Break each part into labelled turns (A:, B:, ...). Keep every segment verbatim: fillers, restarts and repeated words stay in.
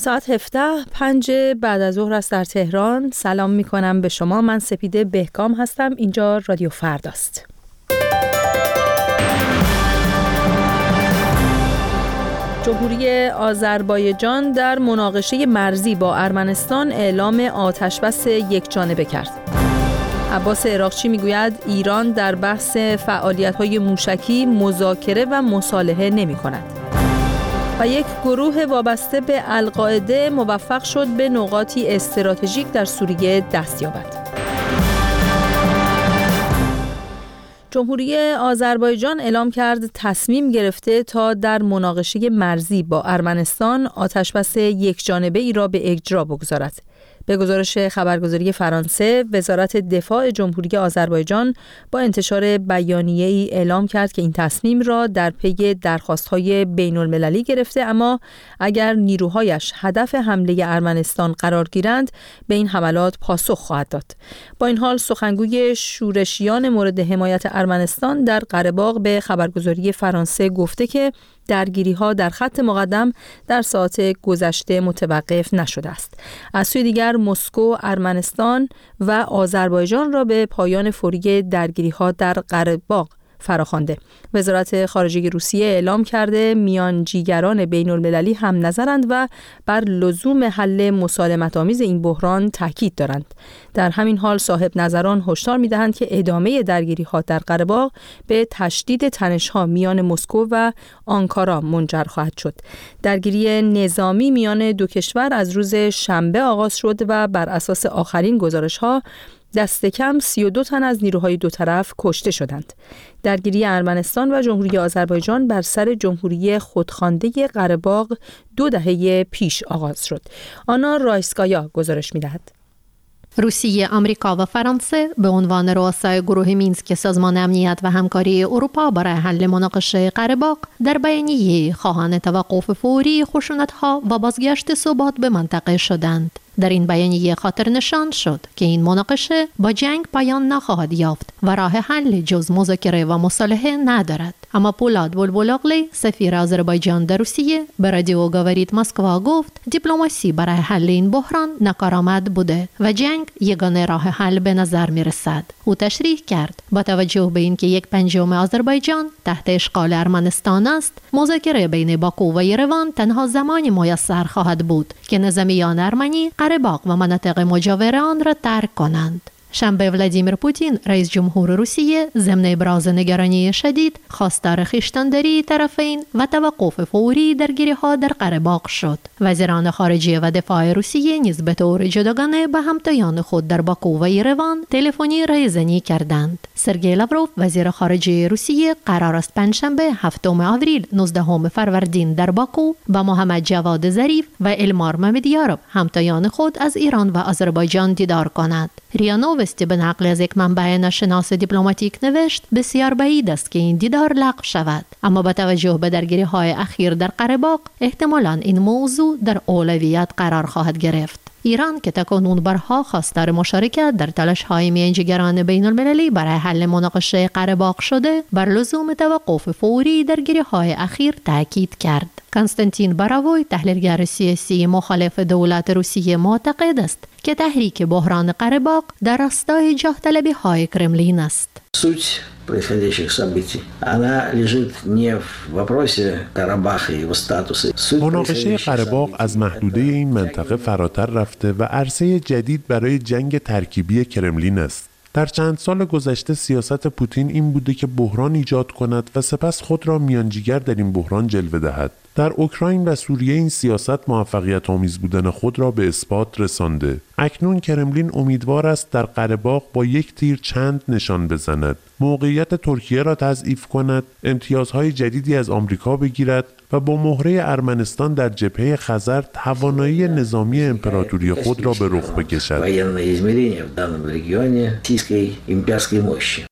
A: ساعت هفده پنج بعد از ظهر است در تهران. سلام می کنم به شما. من سپیده بهکام هستم. اینجا رادیو فرداست. جمهوری آذربایجان در مناقشه مرزی با ارمنستان اعلام آتشبس یکجانبه کرد. عباس عراقچی میگوید ایران در بحث فعالیت‌های موشکی مذاکره و مصالحه نمی‌کند. و یک گروه وابسته به القاعده موفق شد به نقاطی استراتژیک در سوریه دست یابد. جمهوری آذربایجان اعلام کرد تصمیم گرفته تا در مناقشه مرزی با ارمنستان آتشبس یکجانبه ای را به اجرا بگذارد. به گزارش خبرگزاری فرانسه، وزارت دفاع جمهوری آذربایجان با انتشار بیانیه‌ای اعلام کرد که این تصمیم را در پی درخواست‌های بین‌المللی گرفته، اما اگر نیروهایش هدف حمله ارمنستان قرار گیرند به این حملات پاسخ خواهد داد. با این حال سخنگوی شورشیان مورد حمایت ارمنستان در قره‌باغ به خبرگزاری فرانسه گفته که درگیری‌ها در خط مقدم در ساعات گذشته متوقف نشده است. از سوی دیگر مسکو ارمنستان و آذربایجان را به پایان فوری درگیری‌ها در قره‌باغ فراخوانده. وزارت خارجه روسیه اعلام کرده میانجیگران بین‌المللی هم نظرند و بر لزوم حل مسالمت‌آمیز این بحران تاکید دارند. در همین حال صاحب نظران هشدار می‌دهند که ادامه درگیری‌ها در قره‌باغ به تشدید تنش‌ها میان مسکو و آنکارا منجر خواهد شد. درگیری نظامی میان دو کشور از روز شنبه آغاز شد و بر اساس آخرین گزارش‌ها دست کم سی و دو تن از نیروهای دو طرف کشته شدند. درگیری ارمنستان و جمهوری آذربایجان بر سر جمهوری خودخوانده قره‌باغ دو دهه پیش آغاز شد. آنا رایسکایا گزارش می‌دهد.
B: روسیه، آمریکا و فرانسه به عنوان رؤسای گروه مینسک سازمان امنیت و همکاری اروپا برای حل مناقشه قره‌باغ در بیانیه خواهان توقف فوری خشونت‌ها و بازگشت ثبات به منطقه شدند. در این بیانیه خاطر نشان شد که این مناقشه با جنگ پایان نخواهد یافت و راه حل جز مذاکره و مصالحه ندارد. اما پولاد بولبولاغلی، سفیر آذربایجان در روسیه، به رادیو گاوریت مسکوا گفت دیپلماسی برای حل این بحران ناکارآمد بوده و جنگ یگانه راه حل به نظر می رسد. او تشریح کرد با توجه به اینکه یک پنجم آذربایجان تحت اشغال ارمنستان است، مذاکره بین باکو و یروان تنها زمانی میسر خواهد بود که نظامیان ارمنی قره‌باغ و مناطق مجاور آن را ترک کنند. شنبه ولادیمیر پوتین، رئیس جمهور روسیه، ضمن ابراز نگرانی شدید خواستار خویشتن‌داری طرفین و توقف فوری درگیری‌ها در قره‌باغ شد. وزیران خارجه و دفاع روسیه نیز به طور جداگانه به همتایان خود در باکو و یروان تلفنی رایزنی کردند. سرگئی لاوروف، وزیر خارجه روسیه، قرار است پنجشنبه هفتم آوریل نوزدهم فروردین در باکو با محمد جواد ظریف و المار ممدیاروف، همتایان خود از ایران و آذربایجان دیدار کند. ریانو وستی به نقل از یک منبع ناشناس دیپلماتیک نوشت بسیار بعید است که این دیدار لغو شود، اما با توجه به درگیری‌های اخیر در قره‌باغ احتمالاً این موضوع در اولویت قرار خواهد گرفت. ایران که تاکنون بارها خواستار مشارکت در تلاش‌های میانجیگران بین‌المللی برای حل مناقشه قره‌باغ شده، بر لزوم توقف فوری درگیری‌های اخیر تاکید کرد. کنستانتین باراوی، تحلیلگر سیاسی مخالف دولت روسیه، معتقد است که تحریک بحران قره‌باغ در راستای جاه طلبی های کرملین است.
C: سوت происходящих событий она лежит не в вопросе Карабаха и его статуса.
D: مناقشه قره‌باغ از محدوده این منطقه فراتر رفته و عرصه جدید برای جنگ ترکیبی کرملین است. در چند سال گذشته سیاست پوتین این بوده که بحران ایجاد کند و سپس خود را میانجیگر در این بحران جلوه دهد. در اوکراین و سوریه این سیاست موفقیت آمیز بودن خود را به اثبات رسانده. اکنون کرملین امیدوار است در قره‌باغ با یک تیر چند نشان بزند. موقعیت ترکیه را تضعیف کند، امتیازهای جدیدی از آمریکا بگیرد و با مهره ارمنستان در جبهه خزر توانایی نظامی امپراتوری خود را به رخ بکشد.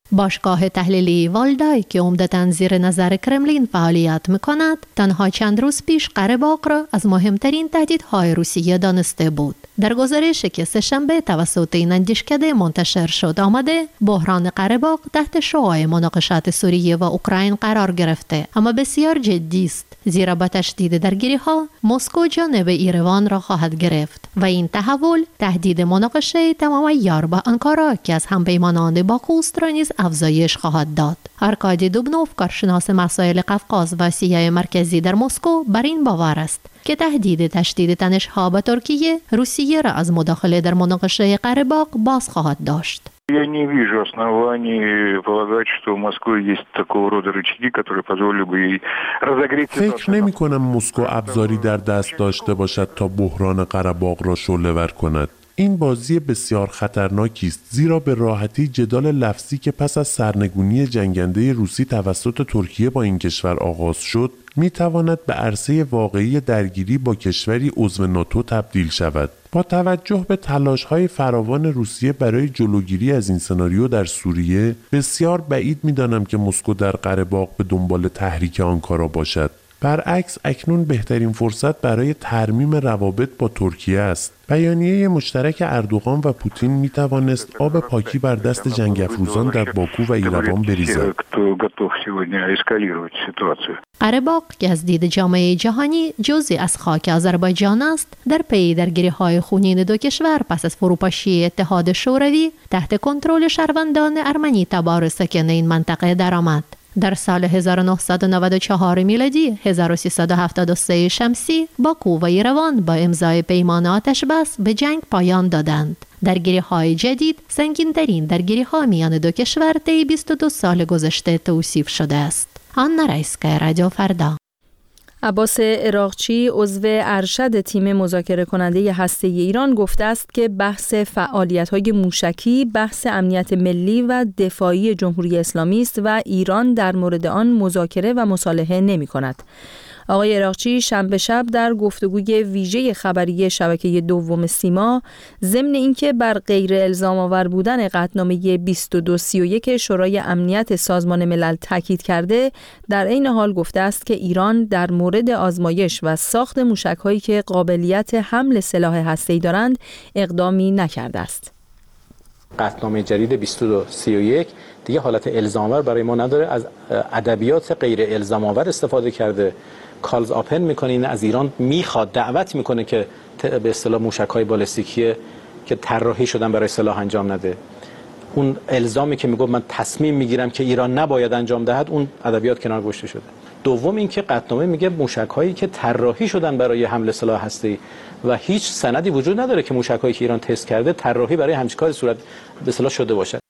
B: باشگاه تحلیلی والدای که عمدتاً زیر نظر کرملین فعالیت می‌کند، تنها چند روز پیش قره باغ را از مهمترین تهدیدهای روسیه دانسته بود. در گزارشی که سه‌شنبه توسط این اندیشکده منتشر شد آمده، بحران قره باغ تحت شعاع مناقشات سوریه و اوکراین قرار گرفته، اما بسیار جدی است، زیرا با تشدید درگیری‌ها مسکو جانب ایروان را خواهد گرفت و این تحول تهدید مناقشه تمام عیار با آنکارا که از همپیمانان باکوست را نیز افزایش خواهد داد. آرکادی دوبنوف، کارشناس مسائل قفقاز و آسیای مرکزی در مسکو، بر این باور است که تهدید تشدید تنش‌ها با ترکیه روسیه را از مداخله در مناقشه قره باغ باز خواهد داشت.
E: Я не вижу оснований полагать, что в Москве есть такого рода рычаги, которые позволили бы ей разогреть ситуацию.
D: فکر نمی کنم مسکو ابزاری در دست داشته باشد تا بحران قره باغ را شعله‌ور کند. این بازی بسیار خطرناکی است، زیرا به راحتی جدال لفظی که پس از سرنگونی جنگنده روسی توسط ترکیه با این کشور آغاز شد می تواند به عرصه واقعی درگیری با کشوری عضو ناتو تبدیل شود. با توجه به تلاش‌های فراوان روسیه برای جلوگیری از این سناریو در سوریه، بسیار بعید می‌دانم که مسکو در قره باغ به دنبال تحریک آنکارا باشد. برعکس اکنون بهترین فرصت برای ترمیم روابط با ترکیه است. بیانیه مشترک اردوغان و پوتین می توانست آب پاکی بر دست جنگ افروزان در باکو و ایروان بریزد.
B: قره باغ که از دید جامعه جهانی جزئی از خاک آذربایجان است، در پی درگیری‌های خونین دو کشور پس از فروپاشی اتحاد شوروی تحت کنترل شهروندان ارمنی تبار ساکن این منطقه درآمد. در سال هزار و نهصد و نود و چهار میلادی، هزار و سیصد و هفتاد و سه شمسی، باکو و ایروان با امضای پیمان آتشبس به جنگ پایان دادند. درگیری‌های جدید سنگین‌ترین درگیری‌ها میان دو کشور طی بیست و دو سال گذشته توصیف شده است. آنا رئیسکا، رادیو فردا.
A: عباس عراقچی، عضو ارشد تیم مذاکره کننده هسته‌ای ایران، گفته است که بحث فعالیت‌های موشکی بحث امنیت ملی و دفاعی جمهوری اسلامی است و ایران در مورد آن مذاکره و مصالحه نمی‌کند. آقای عراقچی شنبه شب در گفتگوی ویژه خبری شبکه دوم سیما ضمن اینکه بر غیر الزام آور بودن قطعنامه بیست و دو سی و یک شورای امنیت سازمان ملل تاکید کرده، در عین حال گفته است که ایران در مورد آزمایش و ساخت موشک‌هایی که قابلیت حمل سلاح هسته‌ای دارند اقدامی نکرده است.
F: قطعنامه جدید بیست و دو سی و یک دیگه حالت الزام‌آور برای ما نداره، از ادبیات غیر الزام‌آور استفاده کرده، کالز آپن میکنه، این از ایران میخواد، دعوت میکنه که به اصطلاح موشک‌های بالستیکی که طراحی شدن برای سلاح انجام نده. اون الزامی که میگه من تصمیم میگیرم که ایران نباید انجام دهد، اون ادبیات کنار گذاشته شده. دوم اینکه قطعنامه میگه موشک‌هایی که طراحی شدن برای حمل سلاح هسته‌ای و هیچ سندی وجود نداره که موشک‌هایی که ایران تست کرده طراحی برای همچین کاری صورت به اصطلاح شده باشه.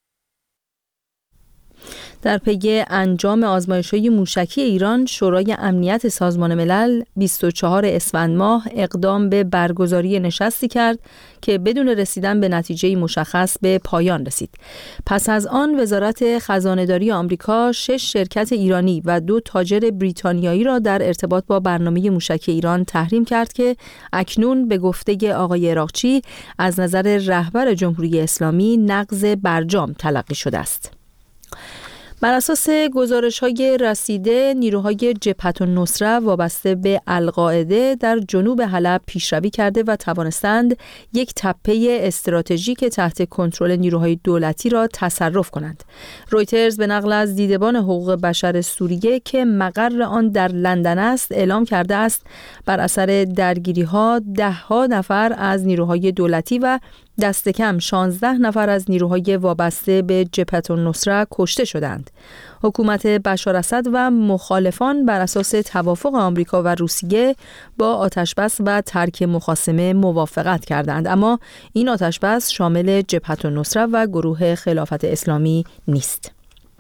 A: در پی انجام آزمایش‌های موشکی ایران، شورای امنیت سازمان ملل بیست و چهارم اسفند ماه اقدام به برگزاری نشستی کرد که بدون رسیدن به نتیجه مشخص به پایان رسید. پس از آن وزارت خزانه‌داری آمریکا شش شرکت ایرانی و دو تاجر بریتانیایی را در ارتباط با برنامه موشک ایران تحریم کرد که اکنون به گفته آقای عراقچی از نظر رهبر جمهوری اسلامی نقض برجام تلقی شده است. بر اساس گزارش‌های رسیده، نیروهای جبهة النصره وابسته به القاعده در جنوب حلب پیشروی کرده و توانستند یک تپه استراتژیک تحت کنترل نیروهای دولتی را تصرف کنند. رویترز به نقل از دیدبان حقوق بشر سوریه که مقر آن در لندن است اعلام کرده است بر اثر درگیری‌ها ده‌ها نفر از نیروهای دولتی و دست کم شانزده نفر از نیروهای وابسته به جبهة النصره کشته شدند. حکومت بشار اسد و مخالفان بر اساس توافق آمریکا و روسیه با آتشبس و ترک مخاصمه موافقت کردند، اما این آتشبس شامل جبهة النصره و گروه خلافت اسلامی نیست.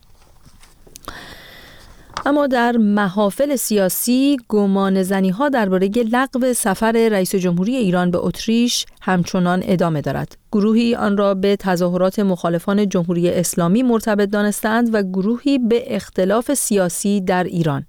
A: اما در محافل سیاسی گمان زنی ها درباره لغو سفر رئیس جمهوری ایران به اتریش همچنان ادامه دارد. گروهی آن را به تظاهرات مخالفان جمهوری اسلامی مرتبط دانستند و گروهی به اختلاف سیاسی در ایران.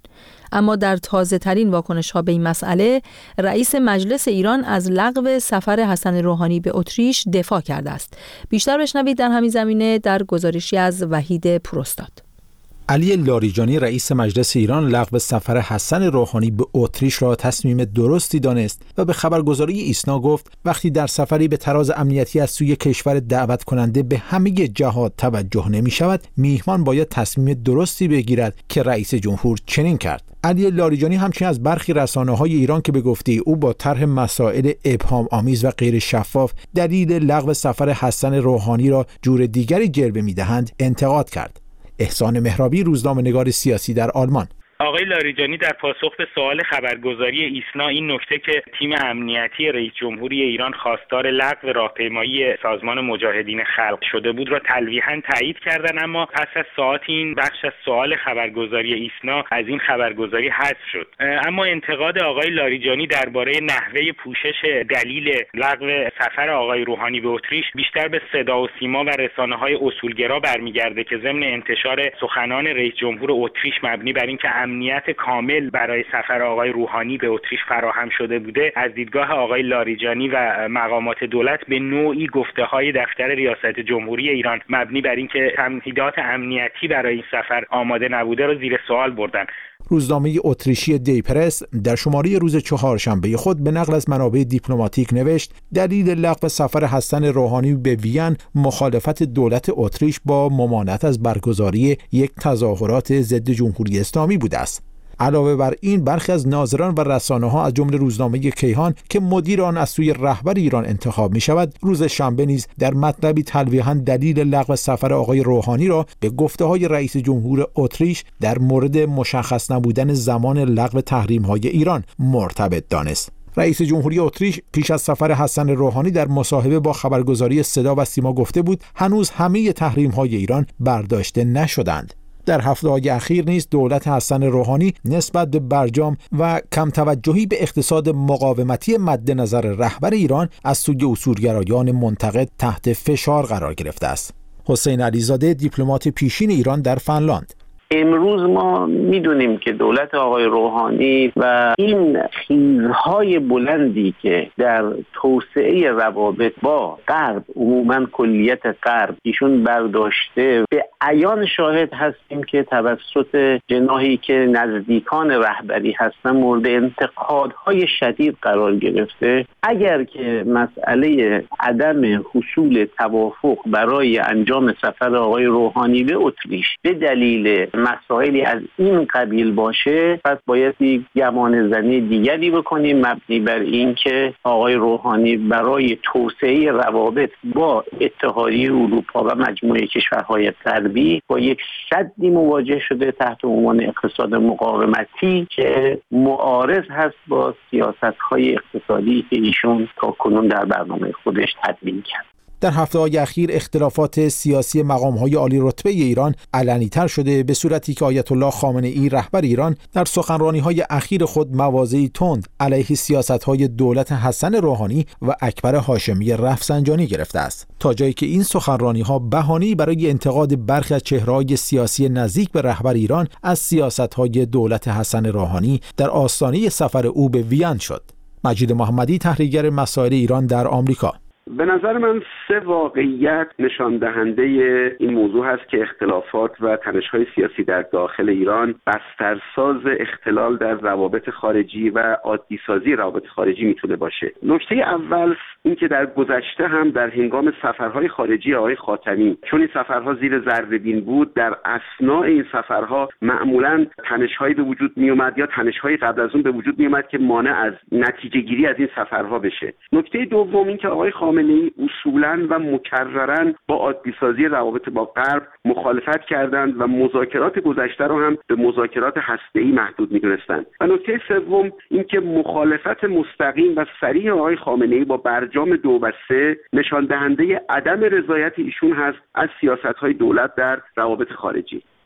A: اما در تازه ترین واکنش ها به این مسئله رئیس مجلس ایران از لغو سفر حسن روحانی به اتریش دفاع کرده است. بیشتر بشنوید در همین زمینه در گزارشی از وحید پوراستاد.
G: علی لاریجانی رئیس مجلس ایران لغو سفر حسن روحانی به اتریش را تصمیم درستی دانست و به خبرگزاری ایسنا گفت وقتی در سفری به تراز امنیتی از سوی کشور دعوت کننده به همه جهات توجه نمی شود، میهمان باید تصمیم درستی بگیرد که رئیس جمهور چنین کرد. علی لاریجانی همچنین از برخی رسانه‌های ایران که به گفته او با طرح مسائل ابهام آمیز و غیر شفاف دلیل لغو سفر حسن روحانی را جور دیگری جلوه می‌دهند انتقاد کرد. احسان مهرابی، روزنامه‌نگار سیاسی در آلمان.
H: آقای لاریجانی در پاسخ به سوال خبرگزاری ایسنا این نکته که تیم امنیتی رئیس جمهوری ایران خواستار لغو راهپیمایی سازمان مجاهدین خلق شده بود را تلویحاً تایید کردند، اما پس از ساعاتی این بخش از سوال خبرگزاری ایسنا از این خبرگزاری حذف شد. اما انتقاد آقای لاریجانی درباره نحوه پوشش دلیل لغو سفر آقای روحانی به اتریش بیشتر به صدا و سیما و رسانه‌های اصولگرا برمیگرده که ضمن انتشار سخنان رئیس جمهور اتریش مبنی بر اینکه امنیت کامل برای سفر آقای روحانی به اتریش فراهم شده بوده، از دیدگاه آقای لاریجانی و مقامات دولت به نوعی گفته‌های دفتر ریاست جمهوری ایران مبنی بر اینکه تمهیدات امنیتی برای این سفر آماده نبوده را زیر سوال بردن.
G: روزنامه اتریشی دی پرس در شماره روز چهارشنبه خود به نقل از منابع دیپلماتیک نوشت دلیل لغو سفر حسن روحانی به وین مخالفت دولت اتریش با ممانعت از برگزاری یک تظاهرات ضد جمهوری اسلامی بوده است. علاوه بر این برخی از ناظران و رسانه‌ها از جمله روزنامه کیهان که مدیر آن از سوی رهبر ایران انتخاب می‌شود، روز شنبه نیز در مطلبی تلویحاً دلیل لغو سفر آقای روحانی را به گفته‌های رئیس جمهور اتریش در مورد مشخص نبودن زمان لغو تحریم‌های ایران مرتبط دانست. رئیس جمهوری اتریش پیش از سفر حسن روحانی در مصاحبه با خبرگزاری صدا و سیما گفته بود هنوز همه تحریم‌های ایران برداشته نشدند. در هفته‌های اخیر نیز دولت حسن روحانی نسبت به برجام و کم توجهی به اقتصاد مقاومتی مد نظر رهبر ایران از سوی اصولگرایان منتقد تحت فشار قرار گرفته است. حسین علیزاده، دیپلمات پیشین ایران در فنلاند:
I: امروز ما میدونیم که دولت آقای روحانی و این خیزهای بلندی که در توسعه روابط با غرب، عموماً کلیت غرب ایشون برداشته، به عیان شاهد هستیم که توسط جناحی که نزدیکان رهبری هستن مورد انتقادهای شدید قرار گرفته. اگر که مسئله عدم حصول توافق برای انجام سفر آقای روحانی به اتریش به دلیل مسائلی از این قبیل باشه، پس باید یک گمان زنی دیگری بکنیم مبنی بر این که آقای روحانی برای توسعه روابط با اتحادیه اروپا و مجموعه کشورهای غربی با یک سدی مواجه شده تحت عنوان اقتصاد مقاومتی که معارض هست با سیاست‌های اقتصادی که ایشون تاکنون در برنامه خودش تدوین کرد.
G: در هفته‌های اخیر اختلافات سیاسی مقام‌های عالی رتبه ایران علنی‌تر شده، به صورتی که آیت الله خامنه‌ای رهبر ایران در سخنرانی‌های اخیر خود مواضعی تند علیه سیاست‌های دولت حسن روحانی و اکبر هاشمی رفسنجانی گرفته است، تا جایی که این سخنرانی‌ها بهانه‌ای برای انتقاد برخی از چهره‌های سیاسی نزدیک به رهبر ایران از سیاست‌های دولت حسن روحانی در آستانه سفر او به وین شد. مجید محمدی، تحلیلگر مسائل ایران در آمریکا:
J: به نظر من سه واقعیت نشان دهنده این موضوع هست که اختلافات و تنش‌های سیاسی در داخل ایران بسترساز اختلال در روابط خارجی و عادی‌سازی روابط خارجی میتونه باشه. نکته اول این که در گذشته هم در هنگام سفرهای خارجی آقای خاتمی، چون این سفرها زیر ذره‌بین بود، در اثناء این سفرها معمولاً تنش‌هایی به وجود میومد یا تنش‌های قبل از اون به وجود میومد که مانع از نتیجه گیری از این سفرها بشه. نکته دوم این که آقای خامنه‌ای اصولاً و مکرراً با عادی‌سازی روابط با غرب مخالفت کردند و مذاکرات گذشته رو هم به مذاکرات هسته‌ای محدود می‌دونستند. و نکته سوم این که مخالفت مستقیم و صریح آقای خامنه‌ای با برجام دو و سه نشان دهنده عدم رضایت ایشون هست از سیاست‌های دولت در روابط خارجی.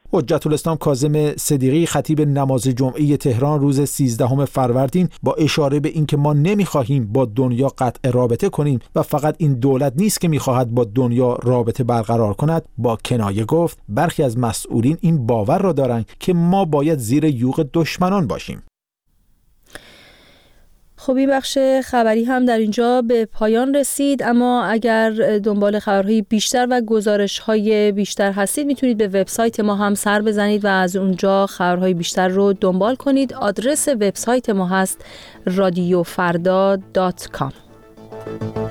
G: حجت الاسلام کاظم صدیقی خطیب نماز جمعه تهران روز سیزدهم فروردین با اشاره به اینکه ما نمیخواهیم با دنیا قطع رابطه کنیم و فقط این دولت نیست که میخواهد با دنیا رابطه برقرار کند، با کنایه گفت برخی از مسئولین این باور را دارند که ما باید زیر یوغ دشمنان باشیم.
A: خب این بخش خبری هم در اینجا به پایان رسید، اما اگر دنبال خبرهای بیشتر و گزارش‌های بیشتر هستید میتونید به وبسایت ما هم سر بزنید و از اونجا خبرهای بیشتر رو دنبال کنید. آدرس وبسایت ما هست رادیو فردا دات کام.